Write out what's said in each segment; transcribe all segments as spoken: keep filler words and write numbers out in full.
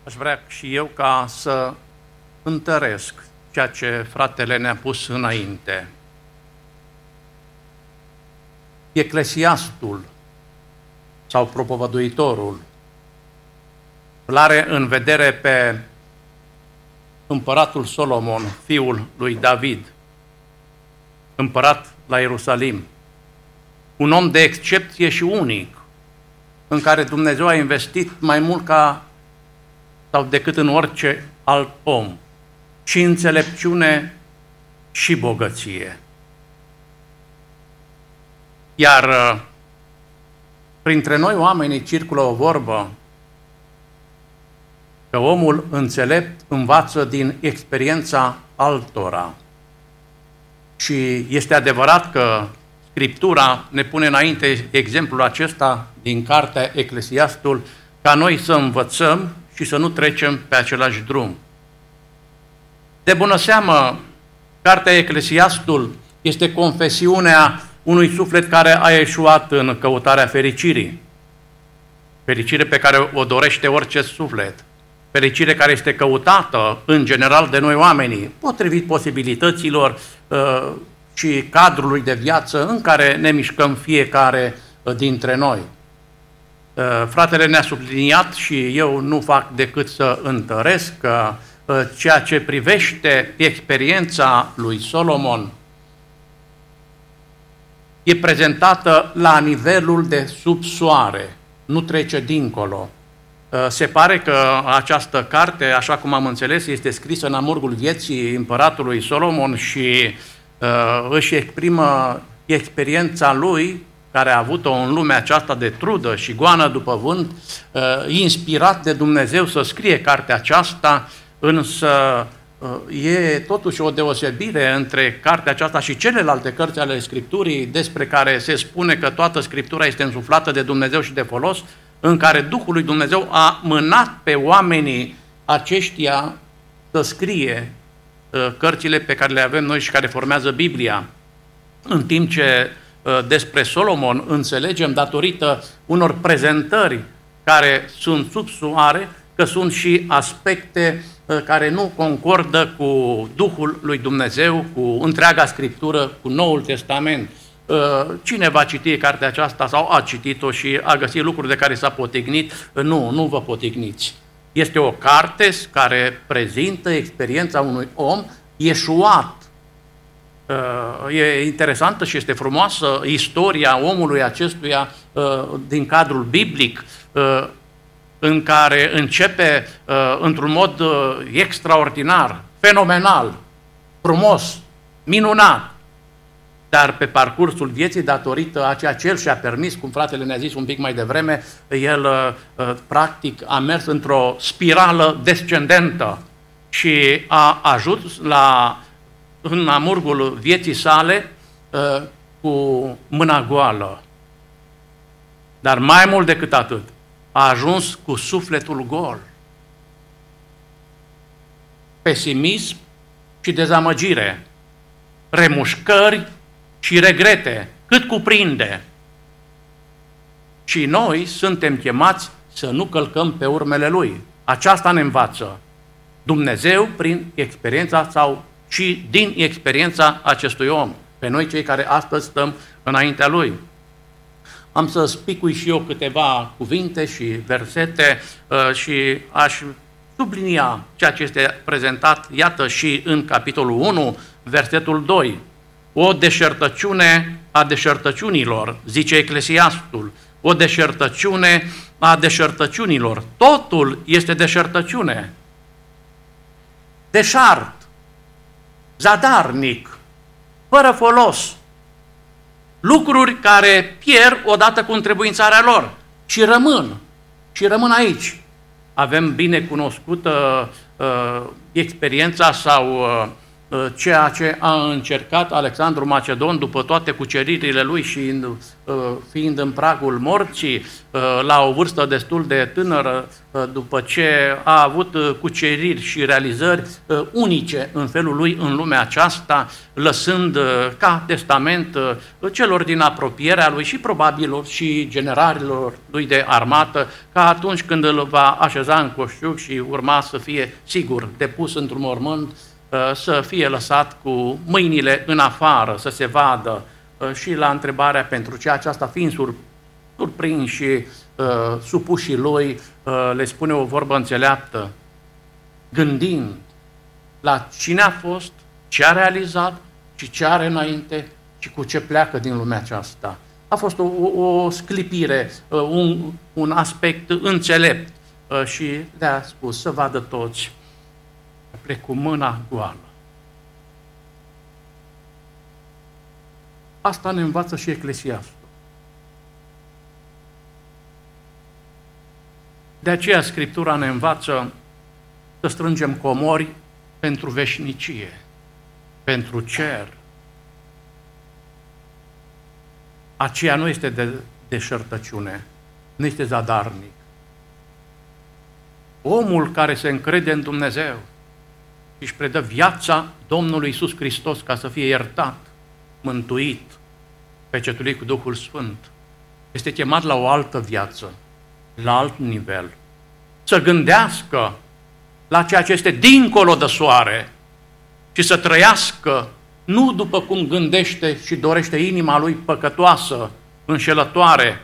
Aș vrea și eu ca să întăresc ceea ce fratele ne-a pus înainte. Eclesiastul sau propovăduitorul îl are în vedere pe împăratul Solomon, fiul lui David, împărat la Ierusalim. Un om de excepție și unic, în care Dumnezeu a investit mai mult ca sau decât în orice alt om, și înțelepciune și bogăție. Iar printre noi oamenii circulă o vorbă că omul înțelept învață din experiența altora. Și este adevărat că Scriptura ne pune înainte exemplul acesta din cartea Eclesiastul, ca noi să învățăm și să nu trecem pe același drum. De bună seamă, cartea Eclesiastul este confesiunea unui suflet care a eșuat în căutarea fericirii. Fericire pe care o dorește orice suflet. Fericire care este căutată, în general, de noi oamenii, potrivit posibilităților uh, și cadrului de viață în care ne mișcăm fiecare uh, dintre noi. Uh, fratele ne-a subliniat și eu nu fac decât să întăresc că uh, ceea ce privește experiența lui Solomon e prezentată la nivelul de sub soare, nu trece dincolo. Se pare că această carte, așa cum am înțeles, este scrisă în amurgul vieții împăratului Solomon și uh, își exprimă experiența lui, care a avut-o în lumea aceasta de trudă și goană după vânt, uh, inspirat de Dumnezeu să scrie cartea aceasta, însă uh, e totuși o deosebire între cartea aceasta și celelalte cărți ale Scripturii, despre care se spune că toată Scriptura este însuflată de Dumnezeu și de folos, în care Duhul lui Dumnezeu a mânat pe oamenii aceștia să scrie uh, cărțile pe care le avem noi și care formează Biblia. În timp ce uh, despre Solomon înțelegem, datorită unor prezentări care sunt sub soare, că sunt și aspecte uh, care nu concordă cu Duhul lui Dumnezeu, cu întreaga Scriptură, cu Noul Testament. Cine va citi cartea aceasta sau a citit-o și a găsit lucruri de care s-a potignit, nu, nu vă potigniți. Este o carte care prezintă experiența unui om eșuat. E interesantă și este frumoasă istoria omului acestuia din cadrul biblic, în care începe într-un mod extraordinar, fenomenal, frumos, minunat. Dar pe parcursul vieții, datorită a ceea ce el și-a permis, cum fratele ne-a zis un pic mai devreme, el practic a mers într-o spirală descendentă și a ajuns la, în amurgul vieții sale cu mâna goală. Dar mai mult decât atât, a ajuns cu sufletul gol. Pesimism și dezamăgire, remușcări și regrete, cât cuprinde. Și noi suntem chemați să nu călcăm pe urmele lui. Aceasta ne învață Dumnezeu prin experiența sau și din experiența acestui om, pe noi cei care astăzi stăm înaintea lui. Am să spicui și eu câteva cuvinte și versete uh, și aș sublinia ceea ce este prezentat, iată, și în capitolul unu, versetul doi. O deșertăciune a deșertăciunilor, zice Eclesiastul, o deșertăciune a deșertăciunilor. Totul este deșertăciune. Deșart, zadarnic, fără folos. Lucruri care pierd odată cu întrebuințarea lor și rămân, și rămân aici. Avem bine cunoscută uh, experiența sau uh, ceea ce a încercat Alexandru Macedon după toate cuceririle lui și fiind în pragul morții, la o vârstă destul de tânără, după ce a avut cuceriri și realizări unice în felul lui în lumea aceasta, lăsând ca testament celor din apropierea lui și probabil și generarilor lui de armată, ca atunci când îl va așeza în coșciuc și urma să fie sigur depus într-un mormânt, să fie lăsat cu mâinile în afară, să se vadă. Și la întrebarea pentru ce aceasta, fiind surprins și uh, supușii lui, uh, le spune o vorbă înțeleaptă, gândind la cine a fost, ce a realizat și ce are înainte și cu ce pleacă din lumea aceasta. A fost o, o, o sclipire, uh, un, un aspect înțelept uh, și le-a spus să vadă toți, plec cu mâna goală. Asta ne învață și Eclesiastul. De aceea Scriptura ne învață să strângem comori pentru veșnicie, pentru cer. Aceea nu este de deșertăciune, nu este zadarnic. Omul care se încrede în Dumnezeu își predă viața Domnului Iisus Hristos ca să fie iertat, mântuit, pecetuit cu Duhul Sfânt, este chemat la o altă viață, la alt nivel, să gândească la ceea ce este dincolo de soare și să trăiască nu după cum gândește și dorește inima lui păcătoasă, înșelătoare,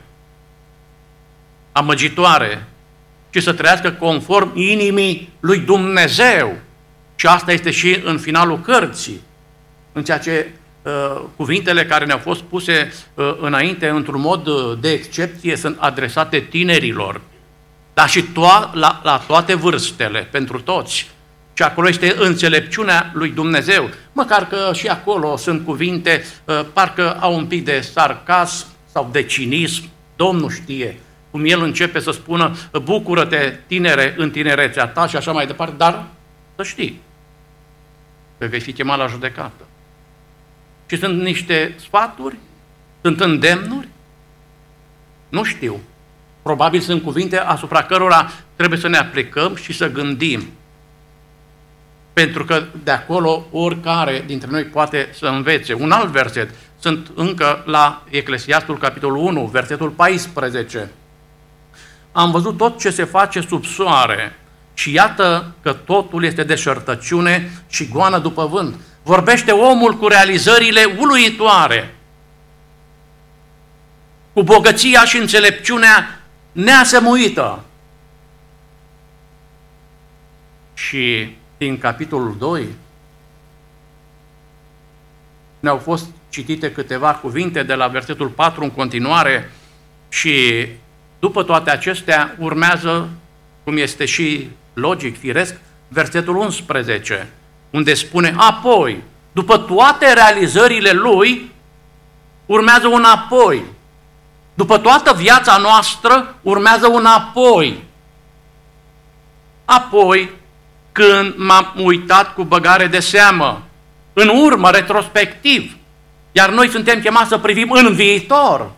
amăgitoare, ci să trăiască conform inimii lui Dumnezeu. Și asta este și în finalul cărții, în ceea ce uh, cuvintele care ne-au fost puse uh, înainte într-un mod uh, de excepție sunt adresate tinerilor, dar și to- la, la toate vârstele, pentru toți. Și acolo este înțelepciunea lui Dumnezeu. Măcar că și acolo sunt cuvinte, uh, parcă au un pic de sarcasm sau de cinism, Domnul știe, cum el începe să spună, bucură-te, tinere, în tinerețea ta și așa mai departe, dar să știi că vei fi chemat la judecată. Și sunt niște sfaturi, sunt îndemnuri, nu știu. Probabil sunt cuvinte asupra cărora trebuie să ne aplicăm și să gândim. Pentru că de acolo oricare dintre noi poate să învețe. Un alt verset, sunt încă la Eclesiastul, capitolul unu, versetul paisprezece. Am văzut tot ce se face sub soare și iată că totul este deșertăciune și goană după vânt. Vorbește omul cu realizările uluitoare, cu bogăția și înțelepciunea neasemuită. Și din capitolul doi ne-au fost citite câteva cuvinte de la versetul patru în continuare și după toate acestea urmează, cum este și logic, firesc, versetul unsprezece, unde spune, apoi, după toate realizările lui, urmează un apoi. După toată viața noastră, urmează un apoi. Apoi, când m-am uitat cu băgare de seamă, în urmă, retrospectiv, iar noi suntem chemați să privim în viitor.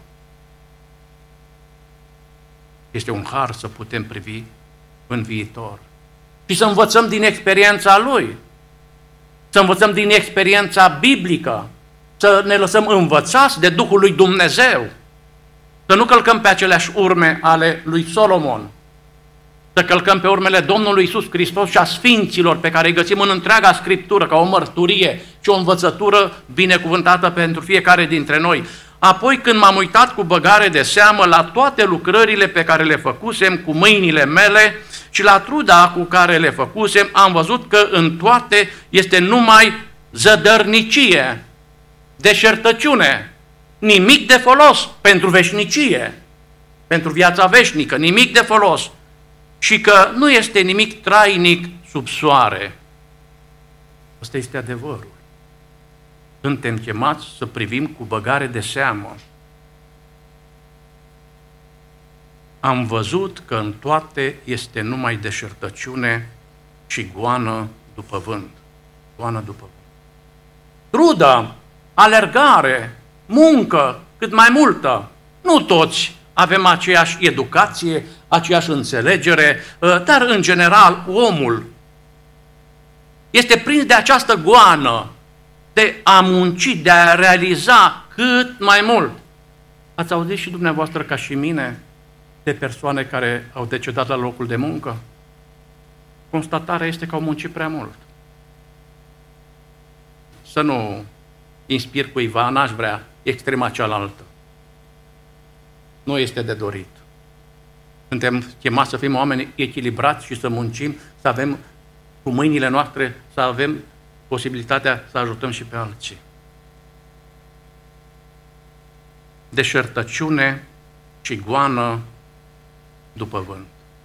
Este un har să putem privi în viitor și să învățăm din experiența lui, să învățăm din experiența biblică, să ne lăsăm învățați de Duhul lui Dumnezeu, să nu călcăm pe aceleași urme ale lui Solomon, să călcăm pe urmele Domnului Iisus Hristos și a Sfinților pe care îi găsim în întreaga Scriptură ca o mărturie și o învățătură binecuvântată pentru fiecare dintre noi. Apoi când m-am uitat cu băgare de seamă la toate lucrările pe care le făcusem cu mâinile mele și la truda cu care le făcusem, am văzut că în toate este numai zădărnicie, deșertăciune, nimic de folos pentru veșnicie, pentru viața veșnică, nimic de folos. Și că nu este nimic trainic sub soare. Asta este adevărul. Suntem chemați să privim cu băgare de seamă. Am văzut că în toate este numai deșertăciune și goană după vânt. Goană după vânt. trudă, alergare, muncă, cât mai multă. Nu toți avem aceeași educație, aceeași înțelegere, dar în general omul este prins de această goană de a munci, de a realiza cât mai mult. Ați auzit și dumneavoastră ca și mine de persoane care au decedat la locul de muncă? Constatarea este că au muncit prea mult. Să nu inspir cuiva, n-aș vrea extrema cealaltă. Nu este de dorit. Suntem chemați să fim oameni echilibrați și să muncim, să avem cu mâinile noastre, să avem posibilitatea să ajutăm și pe alții. Deșertăciune și goană după vânt.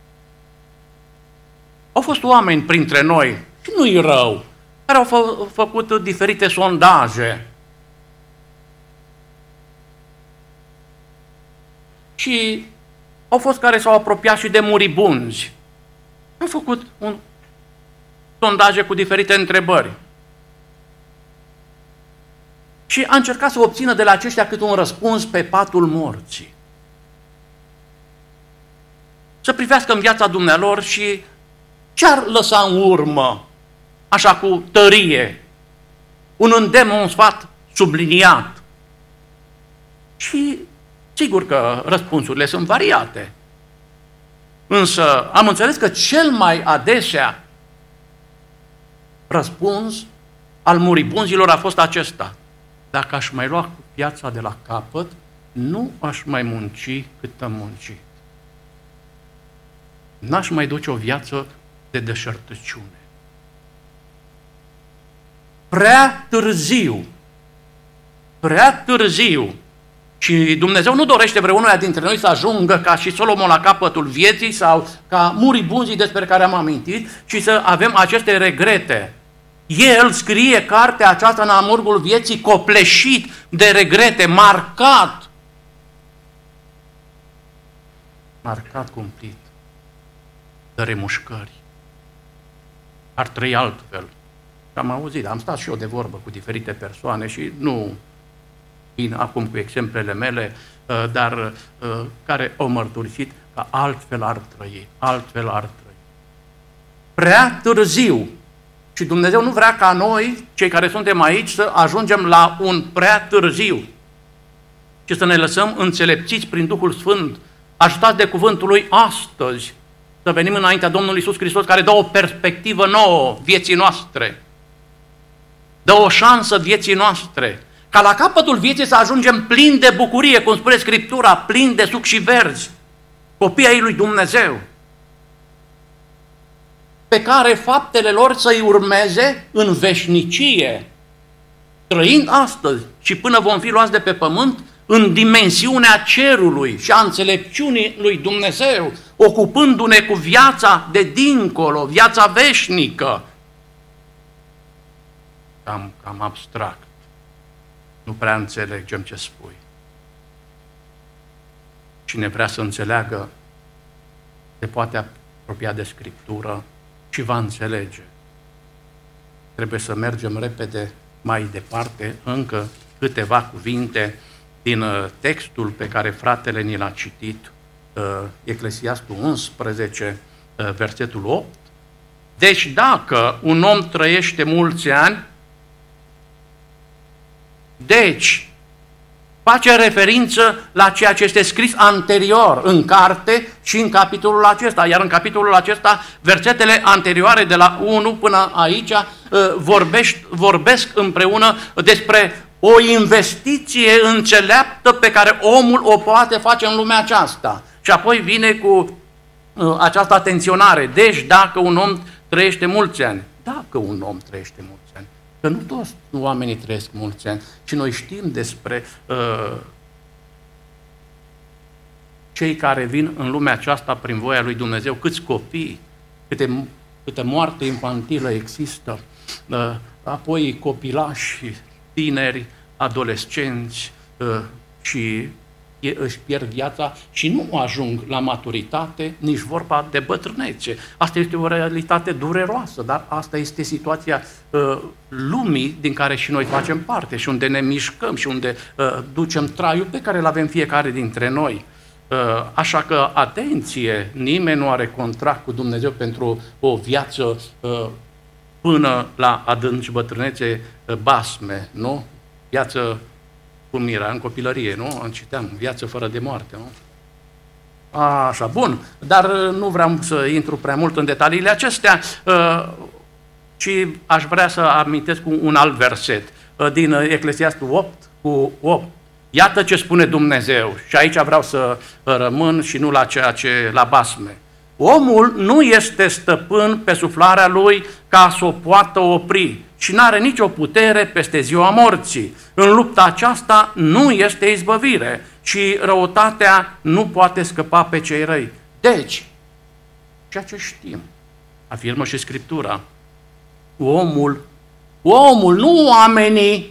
Au fost oameni printre noi, și nu-i rău, care au fă, făcut diferite sondaje. Și au fost care s-au apropiat și de muribunzi. Au făcut un sondaje cu diferite întrebări. Și a încercat să obțină de la aceștia cât un răspuns pe patul morții. Să privească în viața dumnealor și ce-ar lăsa în urmă, așa cu tărie, un îndemn, un sfat subliniat. Și sigur că răspunsurile sunt variate. Însă am înțeles că cel mai adesea răspuns al muribunzilor a fost acesta: dacă aș mai lua viața de la capăt, nu aș mai munci cât am muncit. N-aș mai duce o viață de deșertăciune. Prea târziu, prea târziu. Și Dumnezeu nu dorește vreunuia dintre noi să ajungă ca și Solomon la capătul vieții sau ca muribunzii despre care am amintit, ci să avem aceste regrete. El scrie cartea aceasta în amurgul vieții copleșit de regrete, marcat. Marcat cumplit de remușcări. Ar trăi altfel. Am auzit, am stat și eu de vorbă cu diferite persoane și nu vin acum cu exemplele mele, dar care au mărturisit că altfel ar trăi, altfel ar trăi. Prea târziu. Și Dumnezeu nu vrea ca noi, cei care suntem aici, să ajungem la un prea târziu, ci să ne lăsăm înțelepțiți prin Duhul Sfânt, ajutați de cuvântul Lui astăzi, să venim înaintea Domnului Iisus Hristos, care dă o perspectivă nouă vieții noastre, dă o șansă vieții noastre, ca la capătul vieții să ajungem plini de bucurie, cum spune Scriptura, plini de suc și verzi, copii ai lui Dumnezeu, pe care faptele lor să-i urmeze în veșnicie, trăind astăzi și până vom fi luați de pe pământ în dimensiunea cerului și a înțelepciunii lui Dumnezeu, ocupându-ne cu viața de dincolo, viața veșnică. Cam, cam abstract. Nu prea înțelegem ce spui. Cine vrea să înțeleagă, se poate apropia de Scriptură și va înțelege. Trebuie să mergem repede mai departe, încă câteva cuvinte din textul pe care fratele ni l-a citit, Eclesiastul unsprezece, versetul opt. Deci dacă un om trăiește mulți ani, deci face referință la ceea ce este scris anterior în carte și în capitolul acesta. Iar în capitolul acesta, versetele anterioare de la unu până aici vorbești, vorbesc împreună despre o investiție înțeleaptă pe care omul o poate face în lumea aceasta. Și apoi vine cu această atenționare. Deci dacă un om trăiește mulți ani, dacă un om trăiește mulți ani, că nu toți oamenii trăiesc mulți ani, ci noi știm despre uh, cei care vin în lumea aceasta prin voia lui Dumnezeu, câți copii, câte, câte moarte infantilă există, uh, apoi copilași, tineri, adolescenți uh, și își pierd viața și nu ajung la maturitate, nici vorba de bătrânețe. Asta este o realitate dureroasă, dar asta este situația uh, lumii din care și noi facem parte și unde ne mișcăm și unde uh, ducem traiul pe care îl avem fiecare dintre noi. Uh, așa că, atenție, nimeni nu are contract cu Dumnezeu pentru o viață uh, până la adânci bătrânețe uh, basme, nu? Viață cum era în copilărie, nu? Citeam, viață fără de moarte, nu? Așa, bun, dar nu vreau să intru prea mult în detaliile acestea, ci aș vrea să amintesc un alt verset din Eclesiastul opt cu opt. Iată ce spune Dumnezeu, și aici vreau să rămân și nu la ceea ce la basme. Omul nu este stăpân pe suflarea lui ca să o poată opri și nu are nicio putere peste ziua morții. În lupta aceasta nu este izbăvire și răutatea nu poate scăpa pe cei răi. Deci, ceea ce știm, afirmă și Scriptura, omul, omul, nu oamenii,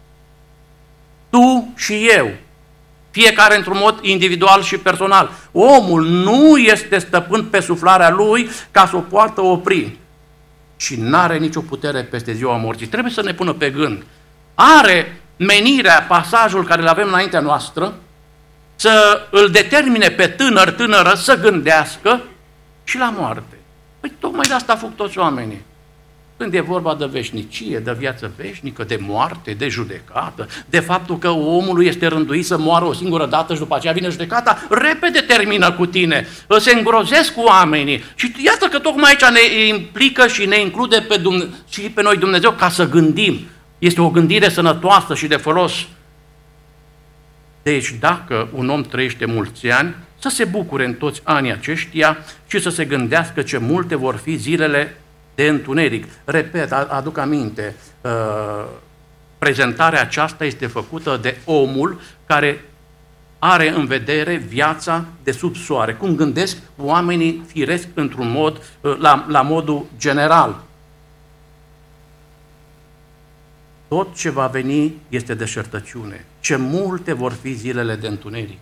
tu și eu, fiecare într-un mod individual și personal. Omul nu este stăpân pe suflarea lui ca să o poată opri și n-are nicio putere peste ziua morții. Trebuie să ne pună pe gând. Are menirea, pasajul care îl avem înaintea noastră, să îl determine pe tânăr, tânără, să gândească și la moarte. Păi tocmai de asta fug toți oamenii. Când e vorba de veșnicie, de viață veșnică, de moarte, de judecată, de faptul că omului este rânduit să moară o singură dată și după aceea vine judecata, repede termină cu tine, se îngrozesc cu oamenii. Și iată că tocmai aici ne implică și ne include pe Dumne- și pe noi Dumnezeu ca să gândim. Este o gândire sănătoasă și de folos. Deci dacă un om trăiește mulți ani, să se bucure în toți anii aceștia și să se gândească ce multe vor fi zilele de întuneric. Repet, aduc aminte, uh, prezentarea aceasta este făcută de omul care are în vedere viața de sub soare. Cum gândesc oamenii firesc într-un mod, uh, la, la modul general. Tot ce va veni este deșertăciune. Ce multe vor fi zilele de întuneric.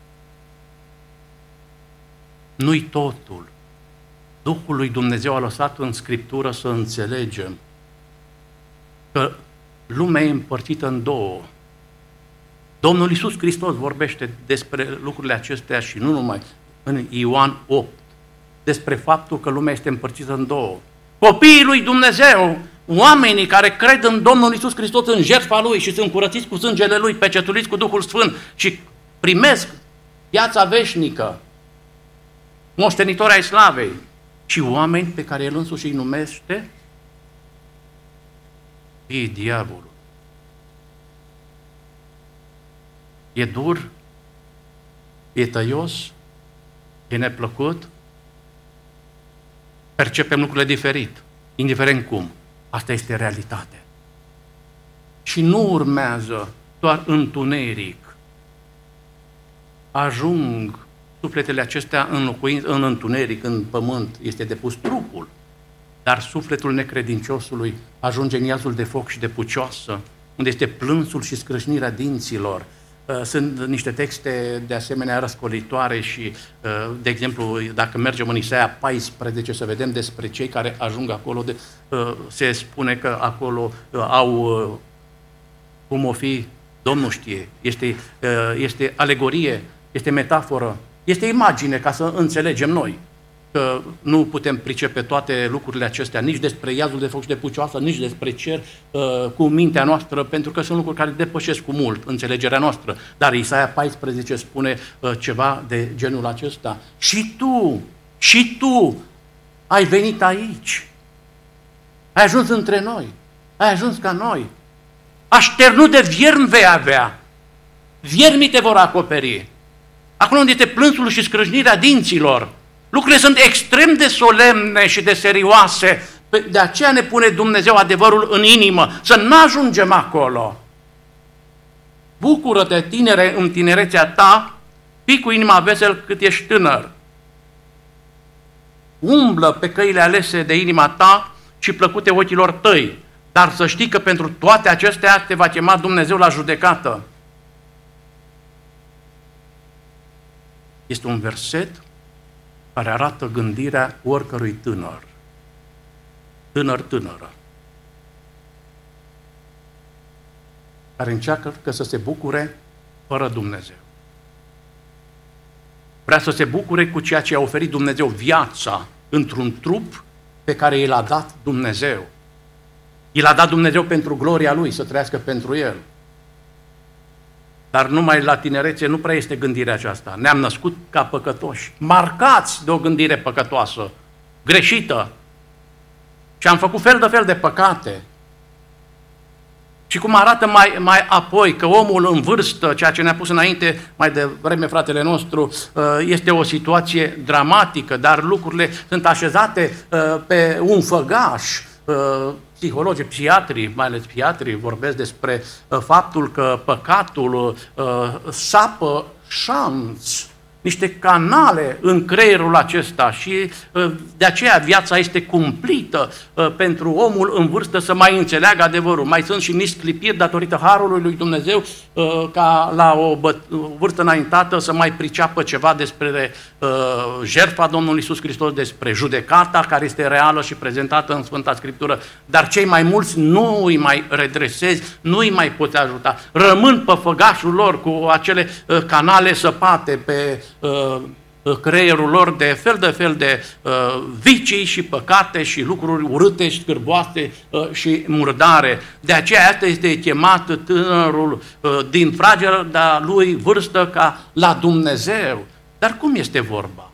Nu-i totul. Duhul lui Dumnezeu a lăsat în Scriptură să înțelegem că lumea e împărțită în două. Domnul Iisus Hristos vorbește despre lucrurile acestea și nu numai în Ioan opt, despre faptul că lumea este împărțită în două. Copiii lui Dumnezeu, oamenii care cred în Domnul Iisus Hristos, în jertfa Lui și sunt curățiți cu sângele Lui, pecetuliți cu Duhul Sfânt și primesc viața veșnică, moștenitori ai slavei, și oameni pe care El însuși îi numește fiii diavolului. E dur, e tăios, e neplăcut, percepem lucrurile diferit, indiferent cum. Asta este realitatea. Și nu urmează doar întuneric. Ajung sufletele acestea înlocuind în întuneric, în pământ, este depus trupul, dar sufletul necredinciosului ajunge în iazul de foc și de pucioasă, unde este plânsul și scrâșnirea dinților. Sunt niște texte de asemenea răscolitoare și, de exemplu, dacă mergem în Isaia paisprezece să vedem despre cei care ajung acolo, de, se spune că acolo au, cum o fi, Domnul știe, este, este alegorie, este metaforă, este imagine ca să înțelegem noi că nu putem pricepe toate lucrurile acestea, nici despre iazul de foc și de pucioasă, nici despre cer uh, cu mintea noastră, pentru că sunt lucruri care depășesc cu mult înțelegerea noastră. Dar Isaia paisprezece spune uh, ceva de genul acesta. Și tu, și tu ai venit aici, ai ajuns între noi, ai ajuns ca noi. Așternut de viermi vei avea, viermii te vor acoperi. Acolo unde este plânsul și scrâșnirea dinților, lucrurile sunt extrem de solemne și de serioase. De aceea ne pune Dumnezeu adevărul în inimă, să nu ajungem acolo. Bucură-te, tinere, în tinerețea ta, fii cu inima vesel cât ești tânăr. Umblă pe căile alese de inima ta și plăcute ochilor tăi, dar să știi că pentru toate acestea te va chema Dumnezeu la judecată. este un verset care arată gândirea oricărui tânăr. Tânăr, tânără. Care încearcă să se bucure fără Dumnezeu. Vrea să se bucure cu ceea ce a oferit Dumnezeu, viața, într-un trup pe care i l-a dat Dumnezeu. I l-a dat Dumnezeu pentru gloria Lui, să trăiască pentru El. Dar numai la tinerețe nu prea este gândirea aceasta. Ne-am născut ca păcătoși, marcați de o gândire păcătoasă, greșită. Și am făcut fel de fel de păcate. Și cum arată mai, mai apoi că omul în vârstă, ceea ce ne-a pus înainte mai devreme fratele nostru, este o situație dramatică, dar lucrurile sunt așezate pe un făgaș. Psihologii, psihiatrii, mai ales psihiatrii, vorbesc despre faptul că păcatul sapă șanț, niște canale în creierul acesta și de aceea viața este cumplită pentru omul în vârstă să mai înțeleagă adevărul. Mai sunt și nici sclipiri datorită harului lui Dumnezeu ca la o vârstă înaintată să mai priceapă ceva despre jertfa Domnului Iisus Hristos, despre judecata care este reală și prezentată în Sfânta Scriptură. Dar cei mai mulți nu îi mai redresezi, nu îi mai poți ajuta. Rămân pe făgașul lor cu acele canale săpate pe creierul lor de fel de fel de uh, vicii și păcate și lucruri urâte și scârboase uh, și murdare. De aceea asta este chemat tânărul uh, din frageda lui vârstă ca la Dumnezeu. Dar cum este vorba?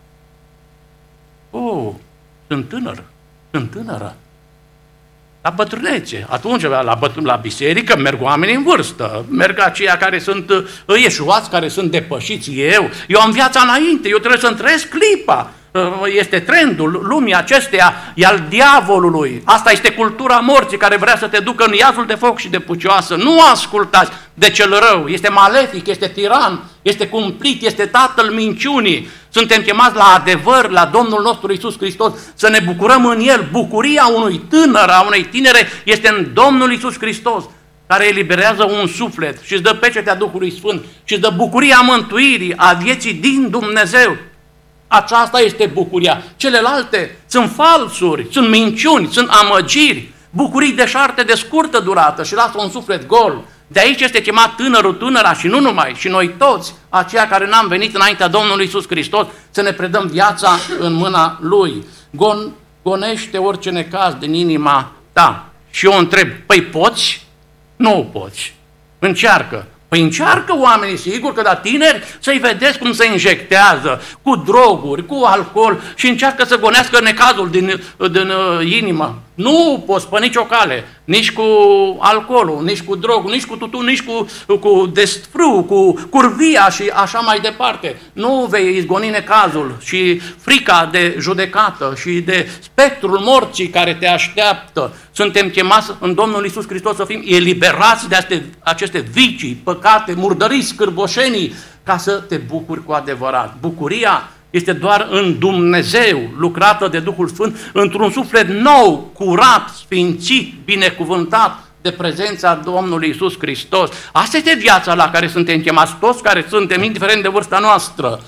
Oh, sunt tânăr, sunt tânără. La bătrânețe. Atunci, la, bătr- la biserică, merg oamenii în vârstă. Merg aceia care sunt ieșuați, care sunt depășiți. Eu, eu am viața înainte, eu trebuie să-mi trăiesc clipa. Este trendul lumii acesteia, e al diavolului. Asta este cultura morții care vrea să te ducă în iazul de foc și de pucioasă. Nu ascultați de cel rău. Este malefic, este tiran, este cumplit, este tatăl minciunii. Suntem chemați la adevăr, la Domnul nostru Iisus Hristos, să ne bucurăm în El. Bucuria unui tânăr, a unei tinere, este în Domnul Iisus Hristos, care eliberează un suflet și îți dă pecetea Duhului Sfânt și îți dă bucuria mântuirii, a vieții din Dumnezeu. Aceasta este bucuria. Celelalte sunt falsuri, sunt minciuni, sunt amăgiri, bucurii deșarte de scurtă durată și lasă un suflet gol. De aici este chemat tânărul, tânăra și nu numai, și noi toți, aceia care n-am venit înaintea Domnului Iisus Hristos, să ne predăm viața în mâna Lui. Gon, gonește orice necaz din inima ta. Și eu întreb, păi poți? Nu poți. Încearcă. Păi încearcă oamenii, sigur că da, tineri, să-i vedeți cum se injectează cu droguri, cu alcool și încearcă să gonească necazul din, din uh, inimă. Nu poți pe nicio cale, nici cu alcoolul, nici cu drogul, nici cu tutun, nici cu, cu desfrâu, cu curvia și așa mai departe. Nu vei izgoni necazul și frica de judecată și de spectrul morții care te așteaptă. Suntem chemați în Domnul Iisus Hristos să fim eliberați de aceste, aceste vicii, păcate, murdării, scârboșenii, ca să te bucuri cu adevărat. Bucuria este doar în Dumnezeu, lucrată de Duhul Sfânt, într-un suflet nou, curat, sfințit, binecuvântat de prezența Domnului Iisus Hristos. Asta este viața la care suntem chemați toți care suntem, indiferent de vârsta noastră.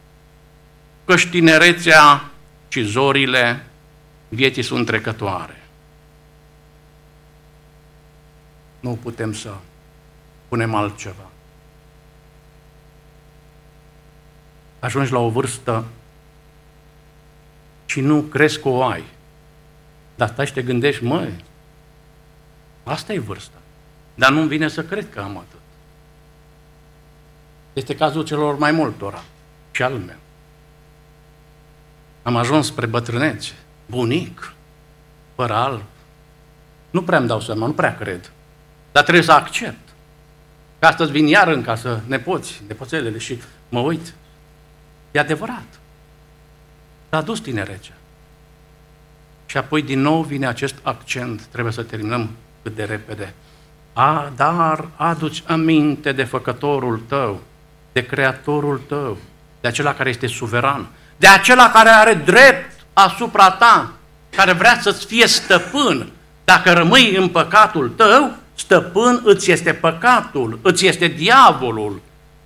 Căci tinerețea și zorile vieții sunt trecătoare. Nu putem să punem altceva. Ajungi la o vârstă și nu crezi că o ai. Dar stai și te gândești, măi, asta e vârsta. Dar nu-mi vine să cred că am atât. Este cazul celor mai multora și al meu. Am ajuns spre bătrânețe, bunic, fără alb. Nu prea îmi dau seama, nu prea cred. Dar trebuie să accept. Că astăzi vin iar în casă nepoți, nepoțelele și mă uit. E adevărat. S-a dus tinerecea. Și apoi din nou vine acest accent. Trebuie să terminăm cât de repede. A, dar aduci aminte de făcătorul tău, de creatorul tău, de acela care este suveran, de acela care are drept asupra ta, care vrea să-ți fie stăpân. Dacă rămâi în păcatul tău, stăpân îți este păcatul, îți este diavolul.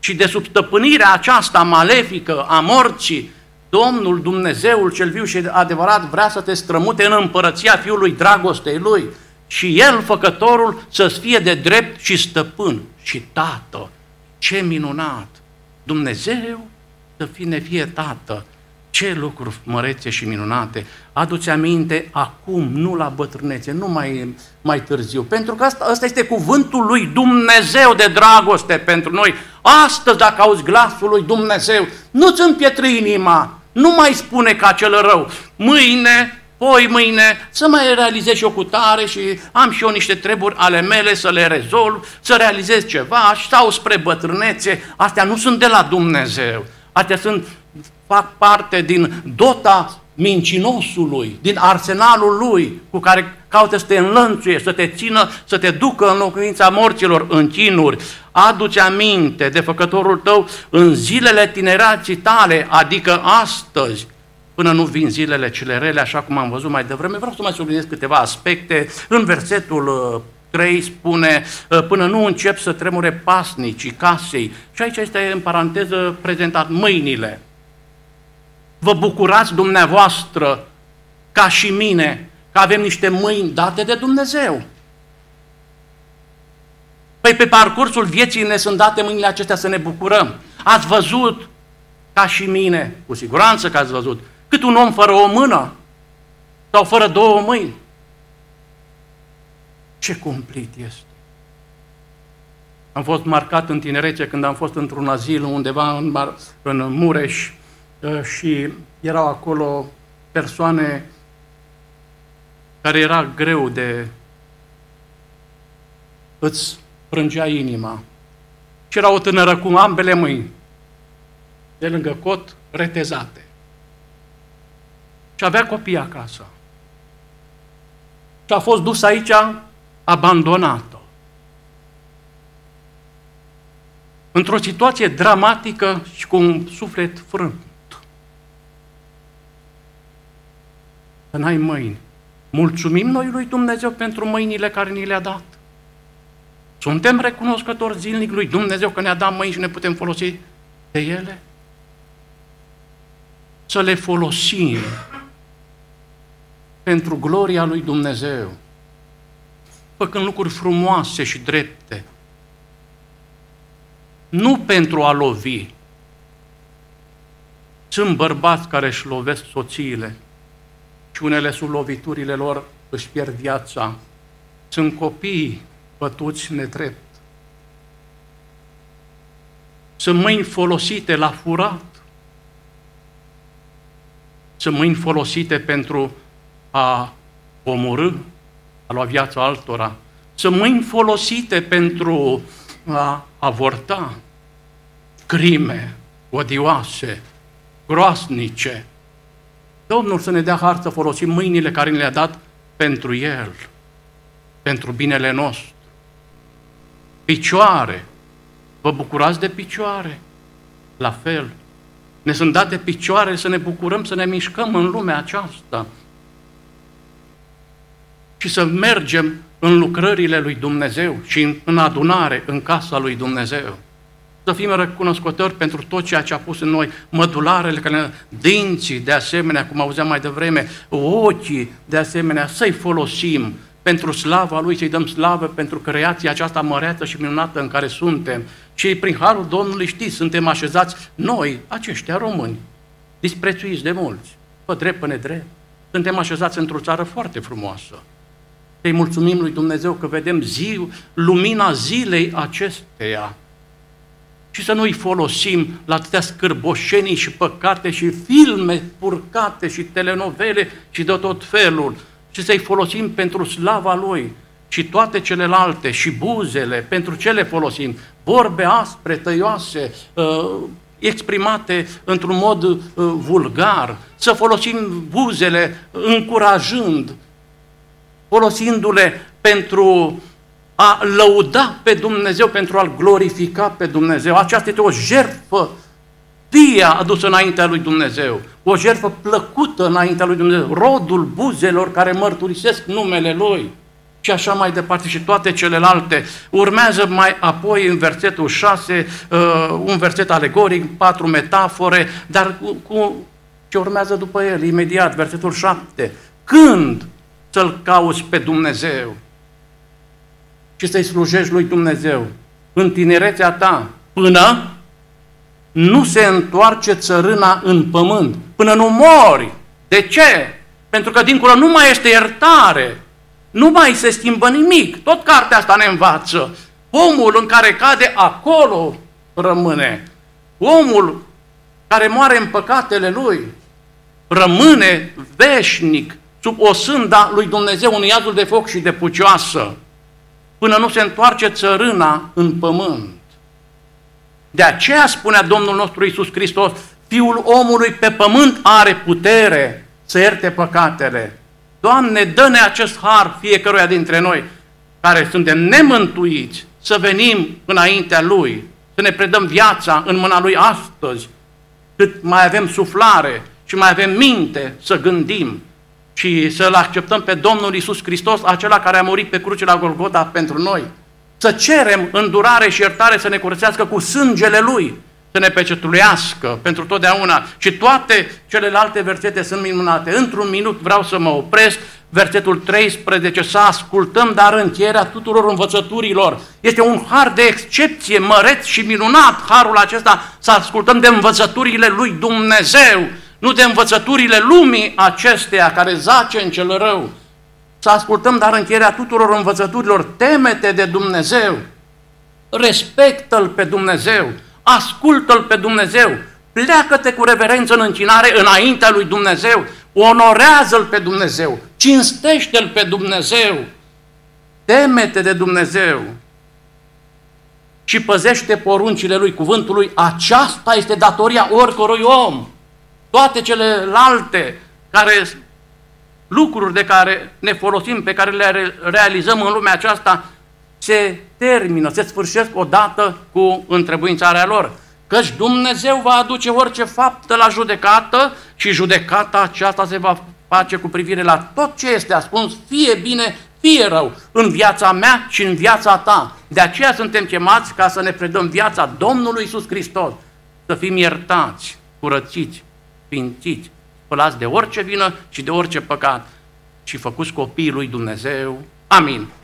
și de sub stăpânirea aceasta malefică a morții, Domnul Dumnezeul cel viu și adevărat vrea să te strămute în împărăția Fiului dragostei Lui și El, Făcătorul, să-ți fie de drept și stăpân și Tată. Ce minunat! Dumnezeu să fie, ne fie Tată. Ce lucruri mărețe și minunate! Adu-ți aminte acum, nu la bătrânețe, nu mai, mai târziu, pentru că asta, asta este cuvântul lui Dumnezeu de dragoste pentru noi. Astăzi, dacă auzi glasul lui Dumnezeu, nu-ți împietri inima, nu mai spune ca cel rău. Mâine, poi mâine, să mai realizez și o cutare și am și eu niște treburi ale mele să le rezolv, să realizez ceva sau spre bătrânețe. Astea nu sunt de la Dumnezeu, astea sunt, fac parte din dota mincinosului, din arsenalul lui, cu care caută să te înlănțuie, să te țină, să te ducă în locuința morților, în chinuri. Adu-ți aminte de Făcătorul tău în zilele tinerații tale, adică astăzi, până nu vin zilele cele rele, așa cum am văzut mai devreme. Vreau să mai subliniez câteva aspecte. În versetul trei spune, până nu încep să tremure pasnicii casei. Și aici este în paranteză prezentat mâinile. Vă bucurați dumneavoastră, ca și mine, că avem niște mâini date de Dumnezeu. Păi pe parcursul vieții ne sunt date mâinile acestea să ne bucurăm. Ați văzut, ca și mine, cu siguranță că ați văzut, cât un om fără o mână sau fără două mâini. Ce cumplit este! Am fost marcat în tinerețe când am fost într-un azil undeva în, în Mureș și erau acolo persoane care era greu de îți frângea inima. Și era o tânără cu ambele mâini de lângă cot retezate. Și avea copii acasă. Și a fost dus aici abandonată. Într-o situație dramatică și cu un suflet frânt. Că n-ai mâini. Mulțumim noi lui Dumnezeu pentru mâinile care ni le-a dat. Suntem recunoscători zilnic lui Dumnezeu că ne-a dat mâini și ne putem folosi de ele? Să le folosim pentru gloria lui Dumnezeu, făcând lucruri frumoase și drepte. Nu pentru a lovi. Sunt bărbați care își lovesc soțiile și unele sub loviturile lor își pierd viața. Sunt copii bătuți nedrept. Sunt mâini folosite la furat. Sunt mâini folosite pentru a omorâ, a lua viața altora. Sunt mâini folosite pentru a avorta, crime odioase, groasnice. Domnul să ne dea har să folosim mâinile care ne le-a dat pentru El, pentru binele nostru. Picioare. Vă bucurați de picioare? La fel. Ne sunt date picioare să ne bucurăm, să ne mișcăm în lumea aceasta și să mergem în lucrările lui Dumnezeu și în adunare, în casa lui Dumnezeu. Să fim recunoscători pentru tot ceea ce a pus în noi, mădularele, care, dinții, de asemenea, cum auzeam mai devreme, ochii, de asemenea, să-i folosim pentru slava Lui, să-i dăm slavă pentru creația aceasta măreață și minunată în care suntem. Și prin harul Domnului, știți, suntem așezați noi, aceștia români, disprețuiți de mulți, pe drept, pe nedrept. Suntem așezați într-o țară foarte frumoasă. Să-i mulțumim lui Dumnezeu că vedem zi, lumina zilei acesteia și să nu-i folosim la atâtea scârboșenii și păcate și filme purcate și telenovele și de tot felul, și să-i folosim pentru slava Lui și toate celelalte și buzele, pentru ce le folosim? Vorbe aspre, tăioase, uh, exprimate într-un mod uh, vulgar, să folosim buzele încurajând, folosindu-le pentru a lăuda pe Dumnezeu, pentru a-L glorifica pe Dumnezeu. Aceasta este o jertfă vie adusă înaintea lui Dumnezeu, o jertfă plăcută înaintea lui Dumnezeu, rodul buzelor care mărturisesc numele Lui. și așa mai departe și toate celelalte. Urmează mai apoi în versetul șase un verset alegoric, patru metafore, dar cu, cu ce urmează după el, imediat, versetul șapte. Când să-L cauți pe Dumnezeu și să-i slujești lui Dumnezeu? În tinerețea ta, până nu se întoarce țărâna în pământ, până nu mori. De ce? Pentru că dincolo nu mai este iertare, nu mai se schimbă nimic. Tot cartea asta ne învață. Omul în care cade, acolo rămâne. Omul care moare în păcatele lui rămâne veșnic sub osânda lui Dumnezeu în iadul de foc și de pucioasă, până nu se întoarce țărâna în pământ. De aceea spunea Domnul nostru Iisus Hristos, Fiul omului pe pământ are putere să ierte păcatele. Doamne, dă-ne acest har fiecăruia dintre noi, care suntem nemântuiți, să venim înaintea Lui, să ne predăm viața în mâna Lui astăzi, cât mai avem suflare și mai avem minte să gândim și să-L acceptăm pe Domnul Iisus Hristos, acela care a murit pe cruce la Golgota pentru noi. Să cerem îndurare și iertare să ne curățească cu sângele Lui, să ne pecetuiască pentru totdeauna. Și toate celelalte versete sunt minunate. Într-un minut vreau să mă opresc. Versetul treisprezece, să ascultăm dar încheierea tuturor învățăturilor. Este un har de excepție, măreț și minunat harul acesta, să ascultăm de învățăturile lui Dumnezeu, nu de învățăturile lumii acesteia care zace în cel rău. Să ascultăm dar încheierea tuturor învățăturilor, temete de Dumnezeu, respectă-L pe Dumnezeu, ascultă-L pe Dumnezeu, pleacă-te cu reverență în închinare înaintea lui Dumnezeu, onorează-L pe Dumnezeu, cinstește-L pe Dumnezeu, temete de Dumnezeu și păzește poruncile Lui, cuvântul Lui. Aceasta este datoria oricărui om. Toate celelalte care, lucruri de care ne folosim, pe care le realizăm în lumea aceasta, se termină, se sfârșesc odată cu întrebuințarea lor. Căci Dumnezeu va aduce orice faptă la judecată și judecata aceasta se va face cu privire la tot ce este ascuns, fie bine, fie rău, în viața mea și în viața ta. De aceea suntem chemați ca să ne predăm viața Domnului Iisus Hristos, să fim iertați, curățiți, sfințiți, spălați de orice vină și de orice păcat și făcuți copiii lui Dumnezeu. Amin.